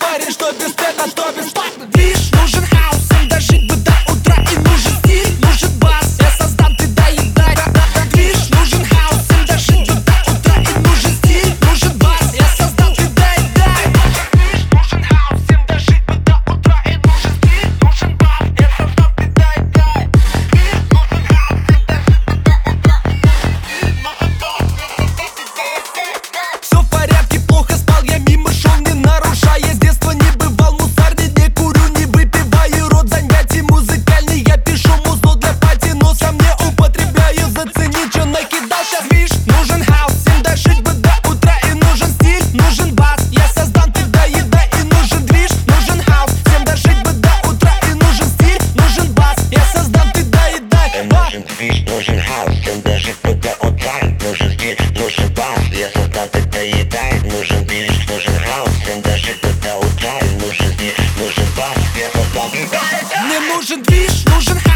парень, что без стыда, что бесплатно. Движ, нужен хаос, всем дожить бы до утра. И нужен стиль, нужен бас, я создам, ты доедай. Движ, нужен хаос, всем дожить бы до утра. И нужен стиль, нужен бас, я создам, ты доедай. Движ, нужен хаос, всем дожить бы до утра. И нужен стиль, нужен бас, я создам, ты доедай. Движ, нужен хаос, всем дожить бы до утра. Все в порядке, плохо спал, я мимо шел, не нарушая. С детства не бывал мусорный, не курю, не выпиваю. Род занятий музыкальный, я пишу музло для пати, но сам не употребляю. Зацени, чё накидал сейчас. Виш, нужен хаос, всем дожить бы до утра. И нужен стиль, нужен бас, я создам, ты доедай. И нужен движ, нужен хаос, всем дожить бы до утра. И нужен стиль, нужен бас, я создам, ты доедай. Нужен движ, нужен хаос, всем дожить бы до утра. Нужен стиль, нужен бас, я создам, ты доедай. Нужен движ, нужен хаос, всем дожить бы до утра. Нужен стиль, нужен бас, я создам, ты доедай. Мне нужен движ, нужен хаос.